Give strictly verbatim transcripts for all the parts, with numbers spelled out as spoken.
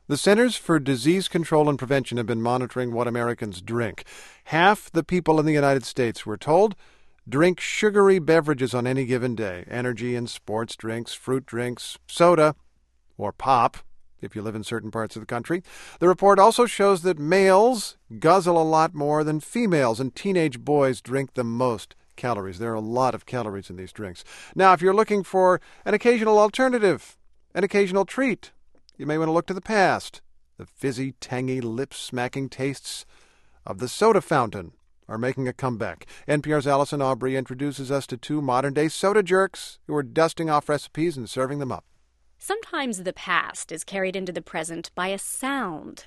The Centers for Disease Control and Prevention have been monitoring what Americans drink. Half the people in the United States, we're told, drink sugary beverages on any given day. Energy and sports drinks, fruit drinks, soda, or pop, if you live in certain parts of the country. The report also shows that males guzzle a lot more than females, and teenage boys drink the most calories. There are a lot of calories in these drinks. Now, if you're looking for an occasional alternative, an occasional treat, you may want to look to the past. The fizzy, tangy, lip-smacking tastes of the soda fountain are making a comeback. N P R's Allison Aubrey introduces us to two modern-day soda jerks who are dusting off recipes and serving them up. Sometimes the past is carried into the present by a sound.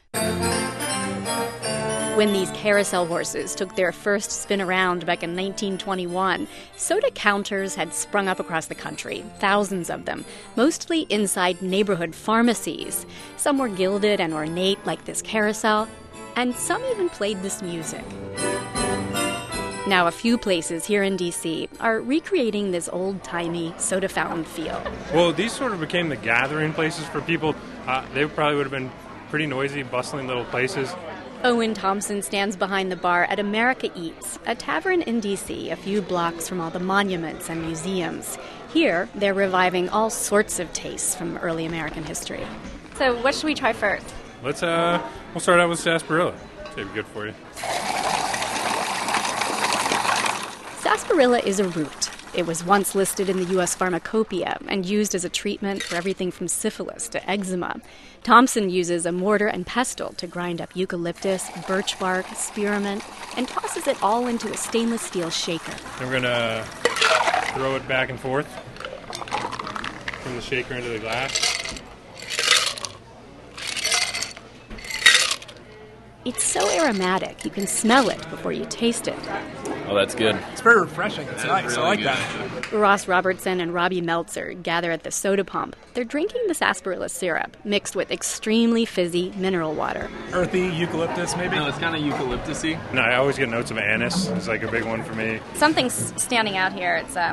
When these carousel horses took their first spin around back in nineteen twenty-one, soda counters had sprung up across the country, thousands of them, mostly inside neighborhood pharmacies. Some were gilded and ornate like this carousel, and some even played this music. Now, a few places here in D C are recreating this old-timey soda fountain feel. Well, these sort of became the gathering places for people. Uh, they probably would have been pretty noisy, bustling little places. Owen Thompson stands behind the bar at America Eats, a tavern in D C a few blocks from all the monuments and museums. Here, they're reviving all sorts of tastes from early American history. So what should we try first? Let's, uh, we'll start out with sarsaparilla. It'll be good for you. Sarsaparilla is a root. It was once listed in the U S Pharmacopoeia and used as a treatment for everything from syphilis to eczema. Thompson uses a mortar and pestle to grind up eucalyptus, birch bark, spearmint, and tosses it all into a stainless steel shaker. And we're going to throw it back and forth from the shaker into the glass. It's so aromatic, you can smell it before you taste it. Oh, that's good. It's very refreshing. It's nice. Really I like good. that. Ross Robertson and Robbie Meltzer gather at the soda pump. They're drinking the sarsaparilla syrup, mixed with extremely fizzy mineral water. Earthy, eucalyptus, maybe? No, it's kind of eucalyptus-y. No, I always get notes of anise. It's like a big one for me. Something's standing out here. It's uh,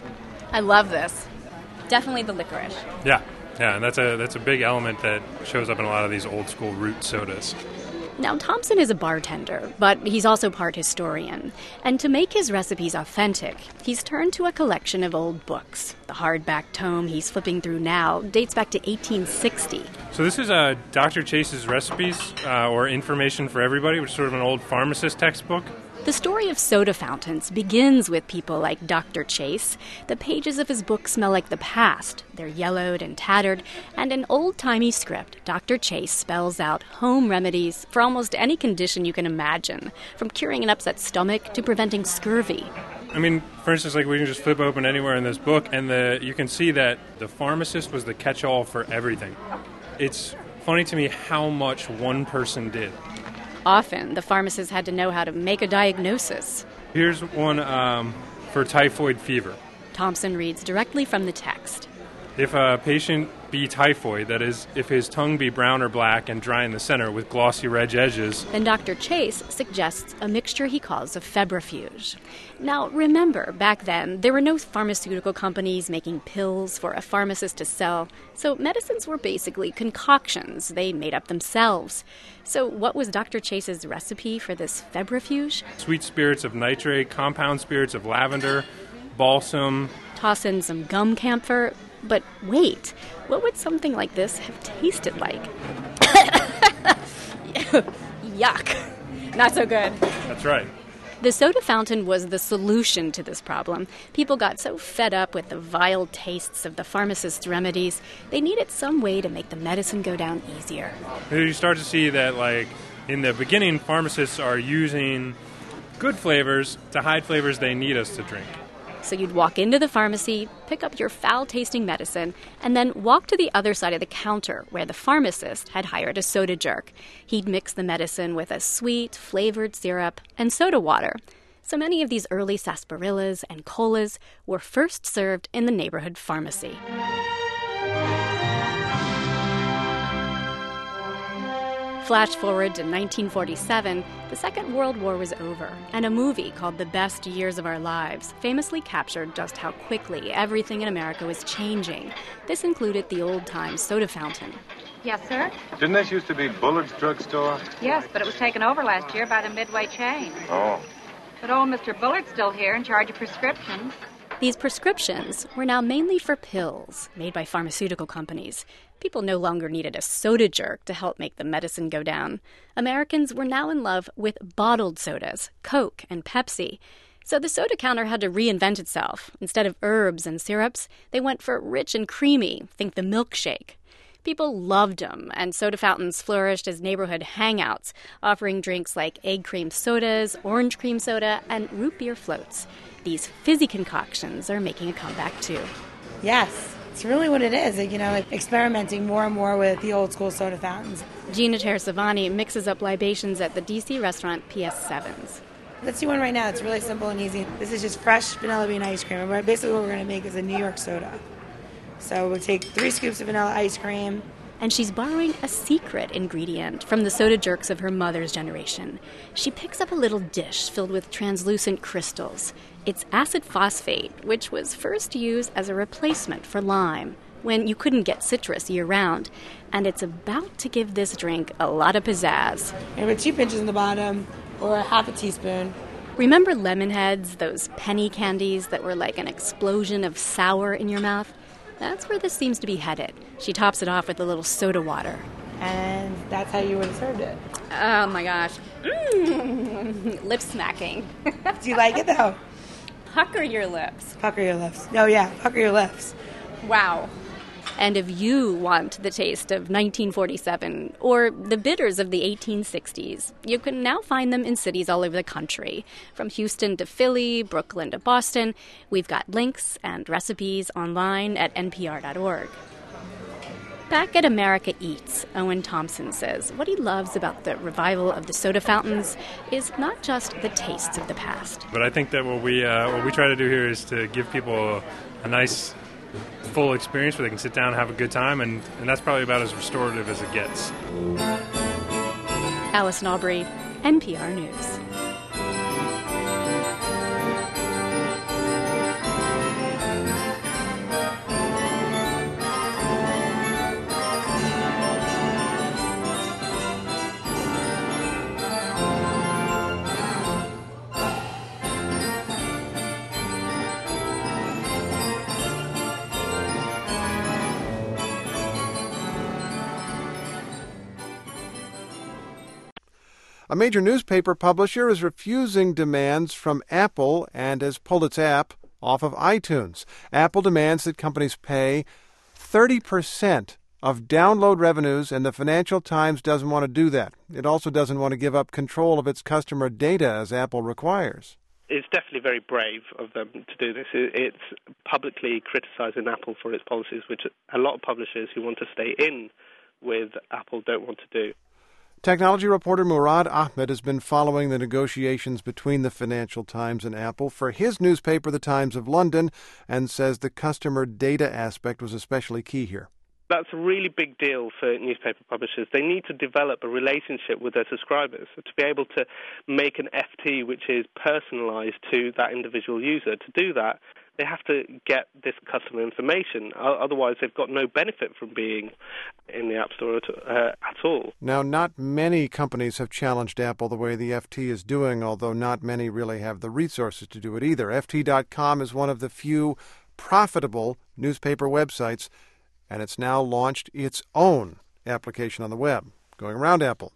I love this. Definitely the licorice. Yeah, yeah, and that's a that's a big element that shows up in a lot of these old school root sodas. Now, Thompson is a bartender, but he's also part historian. And to make his recipes authentic, he's turned to a collection of old books. The hardback tome he's flipping through now dates back to eighteen sixty. So this is uh, Doctor Chase's Recipes, uh, or Information for Everybody, which is sort of an old pharmacist textbook. The story of soda fountains begins with people like Doctor Chase. The pages of his book smell like the past. They're yellowed and tattered, and in old-timey script, Doctor Chase spells out home remedies for almost any condition you can imagine, from curing an upset stomach to preventing scurvy. I mean, for instance, like we can just flip open anywhere in this book, and the you can see that the pharmacist was the catch-all for everything. It's funny to me how much one person did. Often, the pharmacist had to know how to make a diagnosis. Here's one um, for typhoid fever. Thompson reads directly from the text. If a patient be typhoid, that is, if his tongue be brown or black and dry in the center with glossy red edges. Then Doctor Chase suggests a mixture he calls a febrifuge. Now, remember, back then, there were no pharmaceutical companies making pills for a pharmacist to sell, so medicines were basically concoctions they made up themselves. So what was Doctor Chase's recipe for this febrifuge? Sweet spirits of nitrate, compound spirits of lavender, balsam. Toss in some gum camphor. But wait, what would something like this have tasted like? Yuck. Not so good. That's right. The soda fountain was the solution to this problem. People got so fed up with the vile tastes of the pharmacist's remedies, they needed some way to make the medicine go down easier. You start to see that, like, in the beginning, pharmacists are using good flavors to hide flavors they need us to drink. So you'd walk into the pharmacy, pick up your foul-tasting medicine, and then walk to the other side of the counter where the pharmacist had hired a soda jerk. He'd mix the medicine with a sweet, flavored syrup and soda water. So many of these early sarsaparillas and colas were first served in the neighborhood pharmacy. Flash forward to nineteen forty-seven, the Second World War was over, and a movie called The Best Years of Our Lives famously captured just how quickly everything in America was changing. This included the old-time soda fountain. Yes, sir? Didn't this used to be Bullard's drugstore? Yes, but it was taken over last year by the Midway chain. Oh. But old Mister Bullard's still here in charge of prescriptions. These prescriptions were now mainly for pills made by pharmaceutical companies. People no longer needed a soda jerk to help make the medicine go down. Americans were now in love with bottled sodas, Coke and Pepsi. So the soda counter had to reinvent itself. Instead of herbs and syrups, they went for rich and creamy, think the milkshake. People loved them, and soda fountains flourished as neighborhood hangouts, offering drinks like egg cream sodas, orange cream soda, and root beer floats. These fizzy concoctions are making a comeback, too. Yes, it's really what it is, you know, like experimenting more and more with the old-school soda fountains. Gina Teresavani mixes up libations at the D C restaurant P S sevens. Let's do one right now. It's really simple and easy. This is just fresh vanilla bean ice cream. And basically what we're going to make is a New York soda. So we'll take three scoops of vanilla ice cream. And she's borrowing a secret ingredient from the soda jerks of her mother's generation. She picks up a little dish filled with translucent crystals. It's acid phosphate, which was first used as a replacement for lime when you couldn't get citrus year-round. And it's about to give this drink a lot of pizzazz. And with two pinches in the bottom, or a half a teaspoon. Remember lemon heads, those penny candies that were like an explosion of sour in your mouth? That's where this seems to be headed. She tops it off with a little soda water. And that's how you would have served it. Oh, my gosh. Mm. Lip smacking. Do you like it, though? Pucker your lips. Pucker your lips. Oh, yeah, pucker your lips. Wow. And if you want the taste of nineteen forty-seven or the bitters of the eighteen sixties, you can now find them in cities all over the country. From Houston to Philly, Brooklyn to Boston, we've got links and recipes online at N P R dot org. Back at America Eats, Owen Thompson says what he loves about the revival of the soda fountains is not just the tastes of the past. But I think that what we uh, what we try to do here is to give people a, a nice full experience where they can sit down and have a good time, and, and that's probably about as restorative as it gets. Allison Aubrey, N P R News. A major newspaper publisher is refusing demands from Apple and has pulled its app off of iTunes. Apple demands that companies pay thirty percent of download revenues, and the Financial Times doesn't want to do that. It also doesn't want to give up control of its customer data as Apple requires. It's definitely very brave of them to do this. It's publicly criticizing Apple for its policies, which a lot of publishers who want to stay in with Apple don't want to do. Technology reporter Murad Ahmed has been following the negotiations between the Financial Times and Apple for his newspaper, The Times of London, and says the customer data aspect was especially key here. That's a really big deal for newspaper publishers. They need to develop a relationship with their subscribers to be able to make an F T which is personalized to that individual user. To do that, they have to get this customer information. Otherwise, they've got no benefit from being in the App Store at, uh, at all. Now, not many companies have challenged Apple the way the F T is doing, although not many really have the resources to do it either. F T dot com is one of the few profitable newspaper websites, and it's now launched its own application on the web, going around Apple.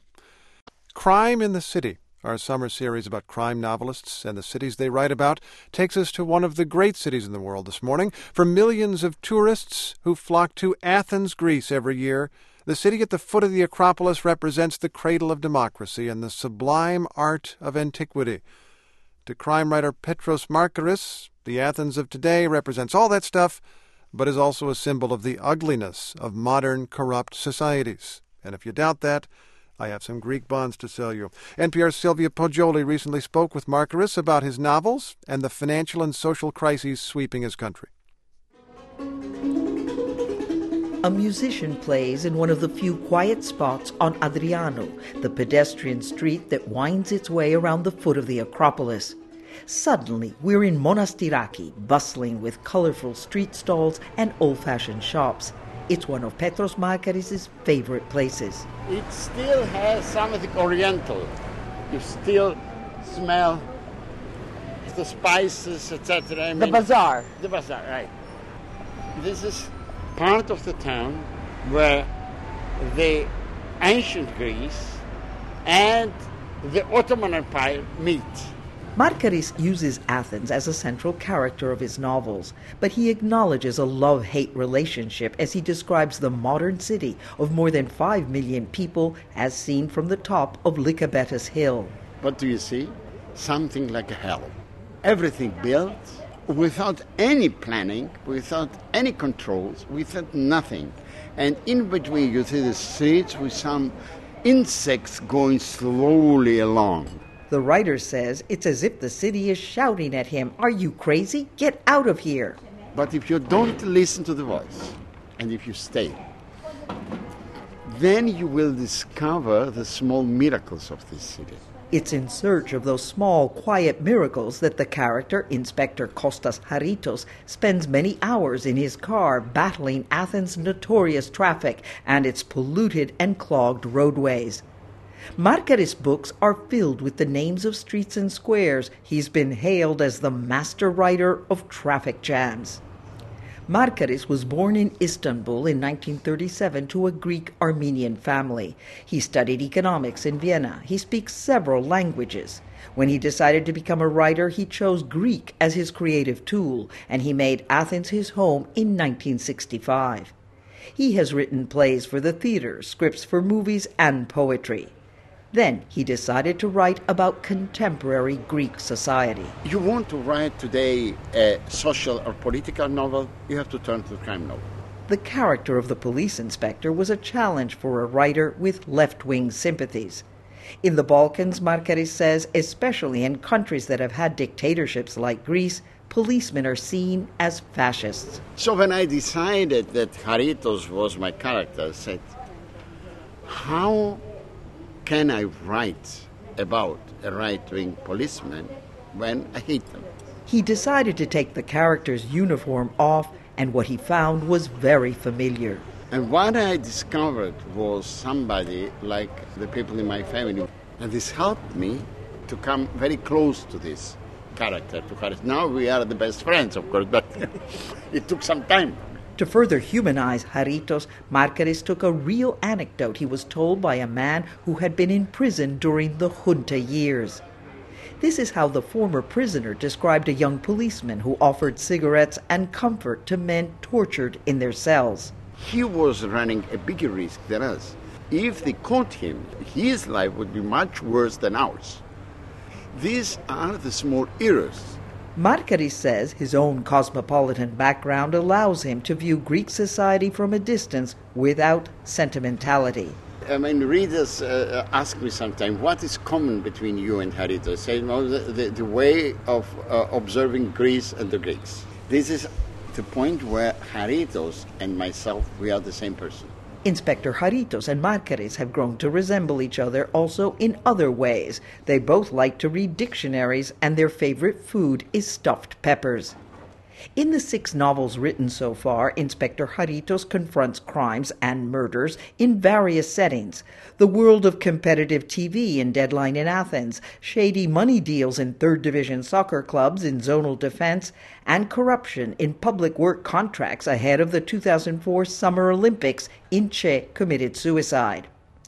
Crime in the City, our summer series about crime novelists and the cities they write about, takes us to one of the great cities in the world this morning. For millions of tourists who flock to Athens, Greece every year, the city at the foot of the Acropolis represents the cradle of democracy and the sublime art of antiquity. To crime writer Petros Markaris, the Athens of today represents all that stuff, but is also a symbol of the ugliness of modern, corrupt societies. And if you doubt that, I have some Greek bonds to sell you. N P R's Sylvia Poggioli recently spoke with Markaris about his novels and the financial and social crises sweeping his country. A musician plays in one of the few quiet spots on Adriano, the pedestrian street that winds its way around the foot of the Acropolis. Suddenly, we're in Monastiraki, bustling with colorful street stalls and old-fashioned shops. It's one of Petros Markaris' favorite places. It still has something oriental. You still smell the spices, et cetera. I mean, the bazaar. The bazaar, right. This is part of the town where the ancient Greece and the Ottoman Empire meet. Markaris uses Athens as a central character of his novels, but he acknowledges a love-hate relationship as he describes the modern city of more than five million people as seen from the top of Lycabettus Hill. What do you see? Something like a hell. Everything built without any planning, without any controls, without nothing. And in between you see the streets with some insects going slowly along. The writer says it's as if the city is shouting at him, "Are you crazy? Get out of here!" But if you don't listen to the voice, and if you stay, then you will discover the small miracles of this city. It's in search of those small, quiet miracles that the character, Inspector Kostas Haritos, spends many hours in his car battling Athens' notorious traffic and its polluted and clogged roadways. Markaris' books are filled with the names of streets and squares. He's been hailed as the master writer of traffic jams. Markaris was born in Istanbul in nineteen thirty-seven to a Greek-Armenian family. He studied economics in Vienna. He speaks several languages. When he decided to become a writer, he chose Greek as his creative tool, and he made Athens his home in nineteen sixty-five. He has written plays for the theater, scripts for movies, and poetry. Then he decided to write about contemporary Greek society. You want to write today a social or political novel, you have to turn to the crime novel. The character of the police inspector was a challenge for a writer with left-wing sympathies. In the Balkans, Markaris says, especially in countries that have had dictatorships like Greece, policemen are seen as fascists. So when I decided that Haritos was my character, I said, how can I write about a right-wing policeman when I hate them? He decided to take the character's uniform off, and what he found was very familiar. And what I discovered was somebody like the people in my family. And this helped me to come very close to this character, to Haritos. Now we are the best friends, of course, but it took some time. To further humanize Haritos, Markaris took a real anecdote he was told by a man who had been in prison during the junta years. This is how the former prisoner described a young policeman who offered cigarettes and comfort to men tortured in their cells. He was running a bigger risk than us. If they caught him, his life would be much worse than ours. These are the small errors. Markaris says his own cosmopolitan background allows him to view Greek society from a distance without sentimentality. I mean, readers uh, ask me sometimes, what is common between you and Haritos? I say, well, the, the, the way of uh, observing Greece and the Greeks. This is the point where Haritos and myself, we are the same person. Inspector Haritos and Markaris have grown to resemble each other also in other ways. They both like to read dictionaries, and their favorite food is stuffed peppers. In the six novels written so far, Inspector Haritos confronts crimes and murders in various settings. The world of competitive T V in Deadline in Athens, shady money deals in third Division soccer clubs in zonal defense, and corruption in public work contracts ahead of the two thousand four Summer Olympics in Che committed suicide.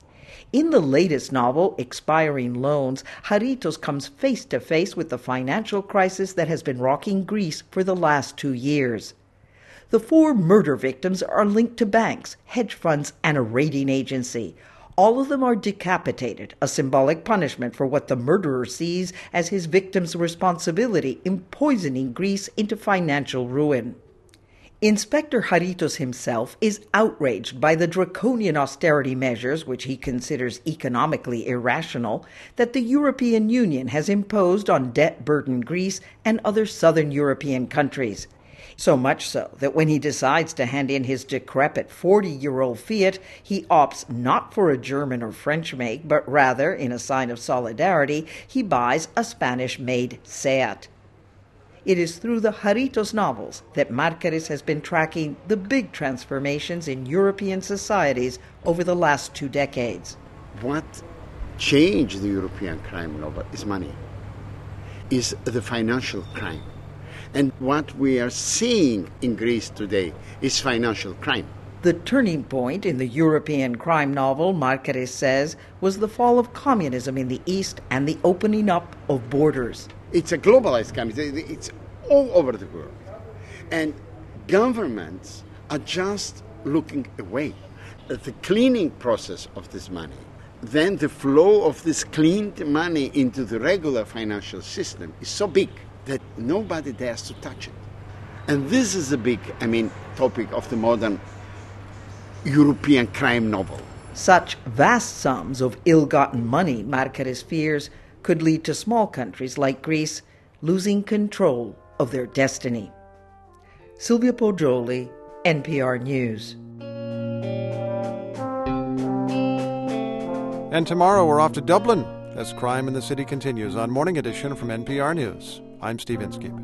In the latest novel, Expiring Loans, Haritos comes face to face with the financial crisis that has been rocking Greece for the last two years. The four murder victims are linked to banks, hedge funds, and a rating agency. All of them are decapitated, a symbolic punishment for what the murderer sees as his victim's responsibility in poisoning Greece into financial ruin. Inspector Haritos himself is outraged by the draconian austerity measures, which he considers economically irrational, that the European Union has imposed on debt-burdened Greece and other southern European countries. So much so that when he decides to hand in his decrepit forty-year-old Fiat, he opts not for a German or French make, but rather, in a sign of solidarity, he buys a Spanish-made Seat. It is through the Jarritos novels that Márquez has been tracking the big transformations in European societies over the last two decades. What changed the European crime novel is money, is the financial crime. And what we are seeing in Greece today is financial crime. The turning point in the European crime novel, Márquez says, was the fall of communism in the East and the opening up of borders. It's a globalized crime. It's all over the world. And governments are just looking away. The cleaning process of this money, then the flow of this cleaned money into the regular financial system is so big that nobody dares to touch it. And this is a big, I mean, topic of the modern European crime novel. Such vast sums of ill-gotten money, Márquez fears, could lead to small countries like Greece losing control of their destiny. Silvia Poggioli, N P R News. And tomorrow we're off to Dublin as crime in the city continues on Morning Edition from N P R News. I'm Steve Inskeep.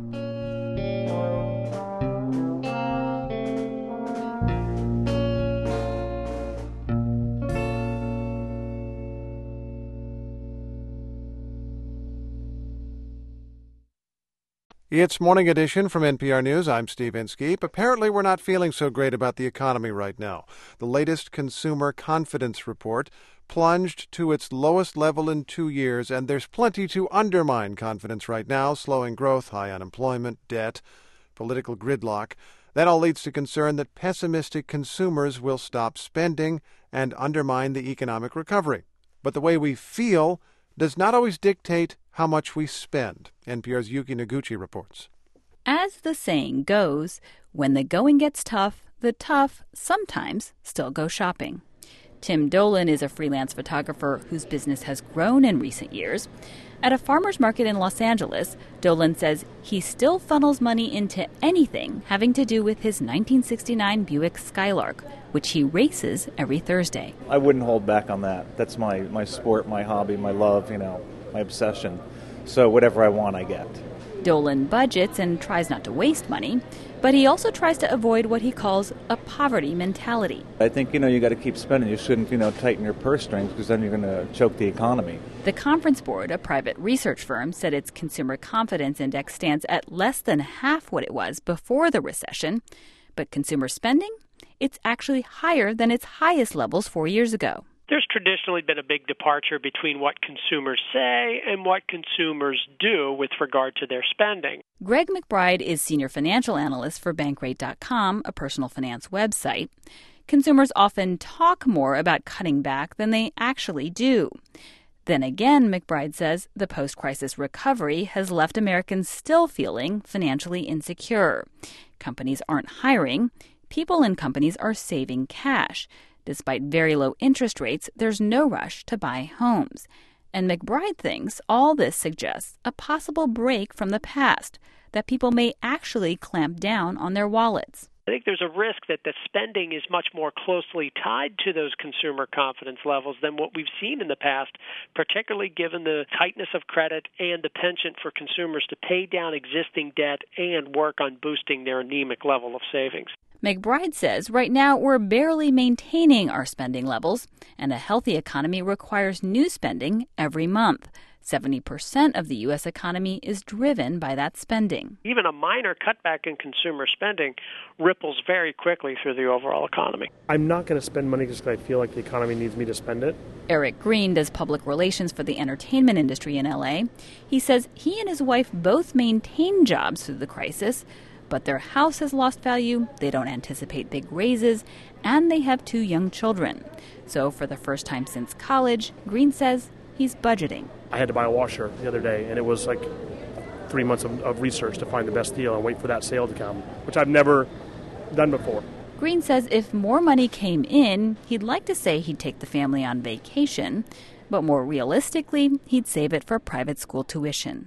It's Morning Edition from N P R News. I'm Steve Inskeep. Apparently, we're not feeling so great about the economy right now. The latest consumer confidence report plunged to its lowest level in two years, and there's plenty to undermine confidence right now: slowing growth, high unemployment, debt, political gridlock. That all leads to concern that pessimistic consumers will stop spending and undermine the economic recovery. But the way we feel does not always dictate how much we spend. N P R's Yuki Noguchi reports. As the saying goes, when the going gets tough, the tough sometimes still go shopping. Tim Dolan is a freelance photographer whose business has grown in recent years. At a farmer's market in Los Angeles, Dolan says he still funnels money into anything having to do with his nineteen sixty-nine Buick Skylark, which he races every Thursday. I wouldn't hold back on that. That's my, my sport, my hobby, my love, you know, my obsession. So whatever I want, I get. Dolan budgets and tries not to waste money, but he also tries to avoid what he calls a poverty mentality. I think, you know, you got to keep spending. You shouldn't, you know, tighten your purse strings because then you're going to choke the economy. The Conference Board, a private research firm, said its consumer confidence index stands at less than half what it was before the recession. But consumer spending? It's actually higher than its highest levels four years ago. There's traditionally been a big departure between what consumers say and what consumers do with regard to their spending. Greg McBride is senior financial analyst for Bankrate dot com, a personal finance website. Consumers often talk more about cutting back than they actually do. Then again, McBride says the post-crisis recovery has left Americans still feeling financially insecure. Companies aren't hiring. People in companies are saving cash. Despite very low interest rates, there's no rush to buy homes. And McBride thinks all this suggests a possible break from the past, that people may actually clamp down on their wallets. I think there's a risk that the spending is much more closely tied to those consumer confidence levels than what we've seen in the past, particularly given the tightness of credit and the penchant for consumers to pay down existing debt and work on boosting their anemic level of savings. McBride says right now we're barely maintaining our spending levels, and a healthy economy requires new spending every month. seventy percent of the U S economy is driven by that spending. Even a minor cutback in consumer spending ripples very quickly through the overall economy. I'm not going to spend money just because I feel like the economy needs me to spend it. Eric Green does public relations for the entertainment industry in L A. He says he and his wife both maintain jobs through the crisis, but their house has lost value, they don't anticipate big raises, and they have two young children. So for the first time since college, Green says he's budgeting. I had to buy a washer the other day, and it was like three months of, of research to find the best deal and wait for that sale to come, which I've never done before. Green says if more money came in, he'd like to say he'd take the family on vacation, but more realistically, he'd save it for private school tuition.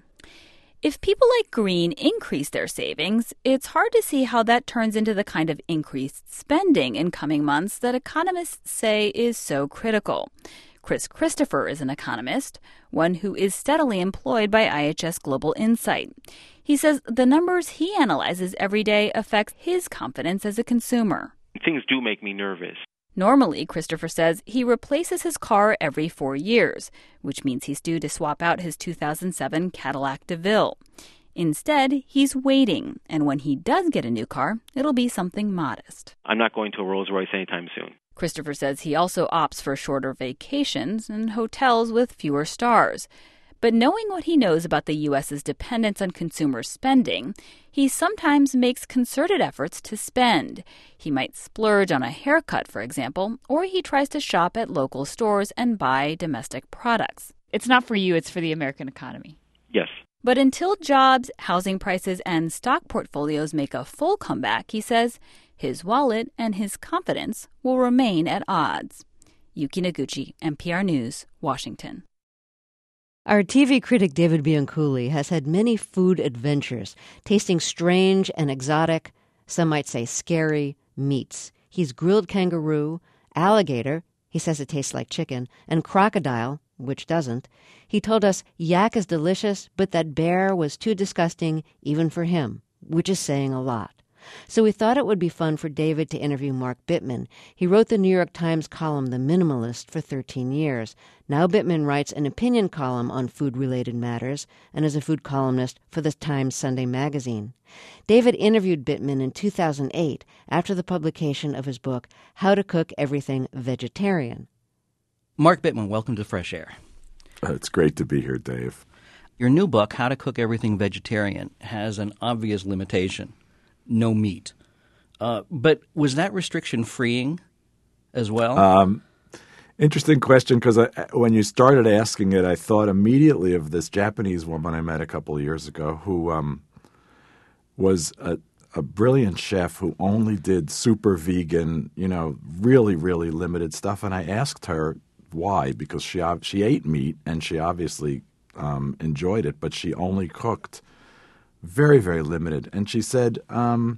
If people like Green increase their savings, it's hard to see how that turns into the kind of increased spending in coming months that economists say is so critical. Chris Christopher is an economist, one who is steadily employed by I H S Global Insight. He says the numbers he analyzes every day affects his confidence as a consumer. Things do make me nervous. Normally, Christopher says, he replaces his car every four years, which means he's due to swap out his two thousand seven Cadillac DeVille. Instead, he's waiting, and when he does get a new car, it'll be something modest. I'm not going to a Rolls-Royce anytime soon. Christopher says he also opts for shorter vacations and hotels with fewer stars. But knowing what he knows about the U S's dependence on consumer spending, he sometimes makes concerted efforts to spend. He might splurge on a haircut, for example, or he tries to shop at local stores and buy domestic products. It's not for you, it's for the American economy. Yes. But until jobs, housing prices, and stock portfolios make a full comeback, he says, his wallet and his confidence will remain at odds. Yuki Noguchi, N P R News, Washington. Our T V critic David Bianculli has had many food adventures, tasting strange and exotic, some might say scary, meats. He's grilled kangaroo, alligator, he says it tastes like chicken, and crocodile, which doesn't. He told us yak is delicious, but that bear was too disgusting even for him, which is saying a lot. So we thought it would be fun for David to interview Mark Bittman. He wrote the New York Times column The Minimalist for thirteen years. Now Bittman writes an opinion column on food-related matters and is a food columnist for the Times Sunday magazine. David interviewed Bittman in two thousand eight after the publication of his book, How to Cook Everything Vegetarian. Mark Bittman, welcome to Fresh Air. It's great to be here, Dave. Your new book, How to Cook Everything Vegetarian, has an obvious limitation. No meat. Uh, but was that restriction freeing as well? Um, interesting question, because when you started asking it, I thought immediately of this Japanese woman I met a couple of years ago who um, was a, a brilliant chef who only did super vegan, you know, really, really limited stuff. And I asked her why, because she she ate meat and she obviously um, enjoyed it, but she only cooked very, very limited. And she said, um,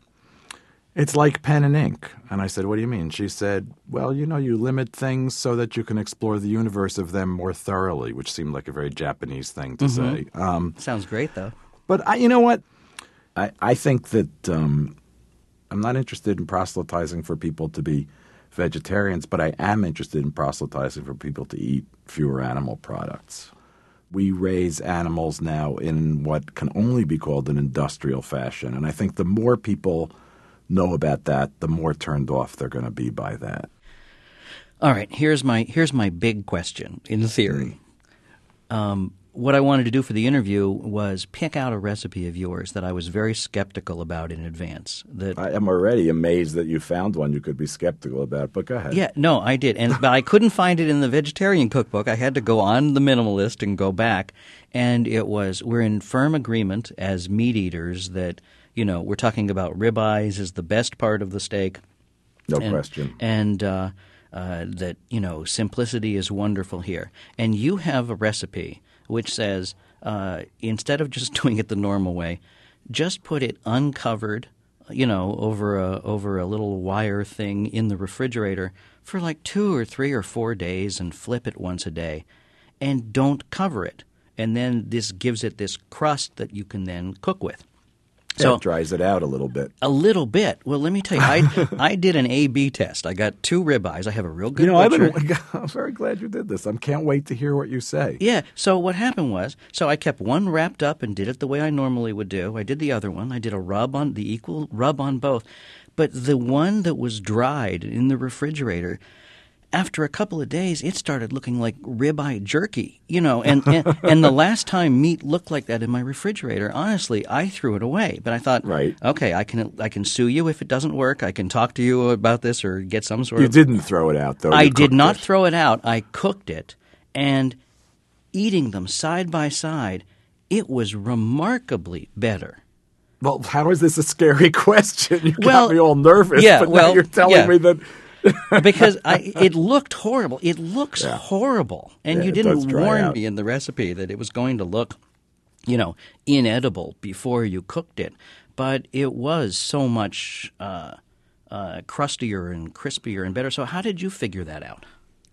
it's like pen and ink. And I said, what do you mean? She said, well, you know, you limit things so that you can explore the universe of them more thoroughly, which seemed like a very Japanese thing to mm-hmm. say. Um, Sounds great, though. But I, you know what? I, I think that um, I'm not interested in proselytizing for people to be vegetarians, but I am interested in proselytizing for people to eat fewer animal products. We raise animals now in what can only be called an industrial fashion. And I think the more people know about that, the more turned off they're going to be by that. All right, here's my here's my big question in theory. Mm. Um, what I wanted to do for the interview was pick out a recipe of yours that I was very skeptical about in advance. That I am already amazed that you found one you could be skeptical about, but go ahead. Yeah, no, I did. And but I couldn't find it in the vegetarian cookbook. I had to go on The Minimalist and go back. And it was, we're in firm agreement as meat eaters that, you know, we're talking about ribeyes is the best part of the steak. No and, question. And uh, uh, that, you know, simplicity is wonderful here. And you have a recipe which says uh, instead of just doing it the normal way, just put it uncovered, you know, over a over a little wire thing in the refrigerator for like two or three or four days and flip it once a day, and don't cover it. And then this gives it this crust that you can then cook with. So it dries it out a little bit. A little bit. Well, let me tell you, I I did an A B test. I got two ribeyes. I have a real good You know, butcher. I've been, I'm very glad you did this. I can't wait to hear what you say. Yeah. So what happened was, so I kept one wrapped up and did it the way I normally would do. I did the other one. I did a rub on the equal rub on both. But the one that was dried in the refrigerator, after a couple of days, it started looking like ribeye jerky, you know, and, and and the last time meat looked like that in my refrigerator, honestly, I threw it away. But I thought, right. okay, I can I can sue you if it doesn't work. I can talk to you about this or get some sort you of... You didn't throw it out, though. I you did not it. throw it out. I cooked it, and eating them side by side, it was remarkably better. Well, how is this a scary question? You well, got me all nervous, yeah, but well, now you're telling yeah. me that... because I, it looked horrible. It looks yeah. horrible. And yeah, you didn't warn out. me in the recipe that it was going to look, you know, inedible before you cooked it. But it was so much uh, uh, crustier and crispier and better. So how did you figure that out?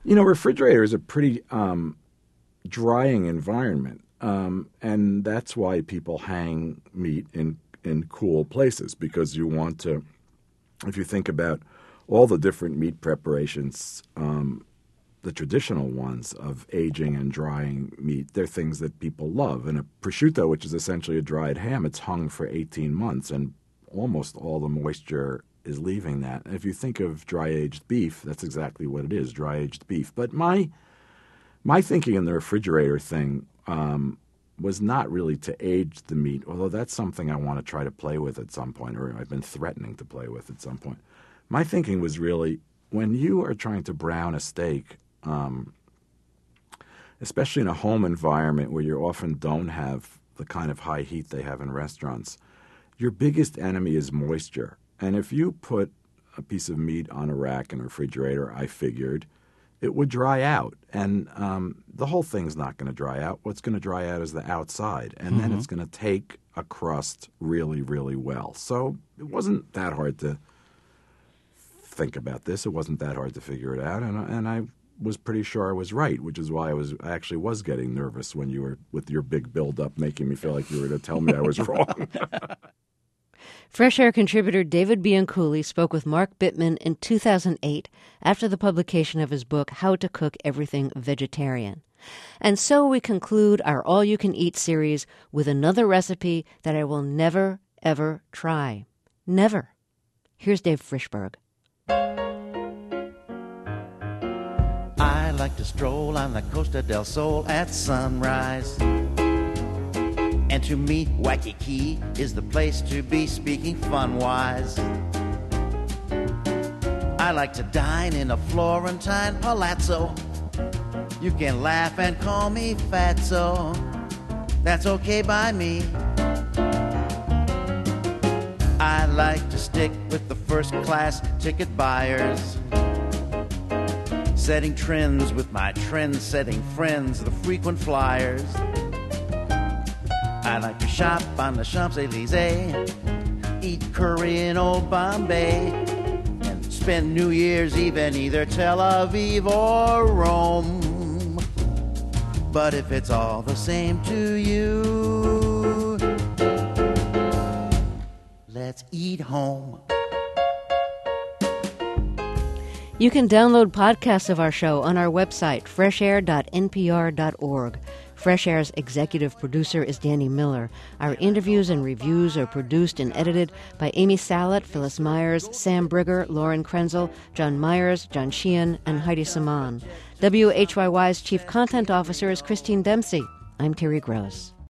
You know, refrigerator is a pretty um, drying environment, um, and that's why people hang meat in, in cool places, because you want to, if you think about all the different meat preparations, um, the traditional ones of aging and drying meat, they're things that people love. And a prosciutto, which is essentially a dried ham, it's hung for eighteen months, and almost all the moisture is leaving that. And if you think of dry-aged beef, that's exactly what it is, dry-aged beef. But my my thinking in the refrigerator thing um, was not really to age the meat, although that's something I want to try to play with at some point, or I've been threatening to play with at some point. My thinking was really, when you are trying to brown a steak, um, especially in a home environment where you often don't have the kind of high heat they have in restaurants, your biggest enemy is moisture. And if you put a piece of meat on a rack in a refrigerator, I figured, it would dry out. And um, the whole thing's not going to dry out. What's going to dry out is the outside. And mm-hmm. then it's going to take a crust really, really well. So it wasn't that hard to think about this. It wasn't that hard to figure it out. And, and I was pretty sure I was right, which is why I was I actually was getting nervous when you were, with your big build-up, making me feel like you were going to tell me I was wrong. Fresh Air contributor David Bianculli spoke with Mark Bittman in two thousand eight after the publication of his book, How to Cook Everything Vegetarian. And so we conclude our all-you-can-eat series with another recipe that I will never, ever try. Never. Here's Dave Frischberg. I like to stroll on the Costa del Sol at sunrise. And to me, Waikiki is the place to be, speaking fun-wise. I like to dine in a Florentine palazzo. You can laugh and call me fatso. That's okay by me. I like to stick with the first-class ticket buyers, setting trends with my trend-setting friends, the frequent flyers. I like to shop on the Champs-Elysees, eat curry in Old Bombay, and spend New Year's Eve in either Tel Aviv or Rome. But if it's all the same to you, let's eat home. You can download podcasts of our show on our website, fresh air dot n p r dot org. Fresh Air's executive producer is Danny Miller. Our interviews and reviews are produced and edited by Amy Salet, Phyllis Myers, Sam Brigger, Lauren Krenzel, John Myers, John Sheehan, and Heidi Saman. W H Y Y's chief content officer is Christine Dempsey. I'm Terry Gross.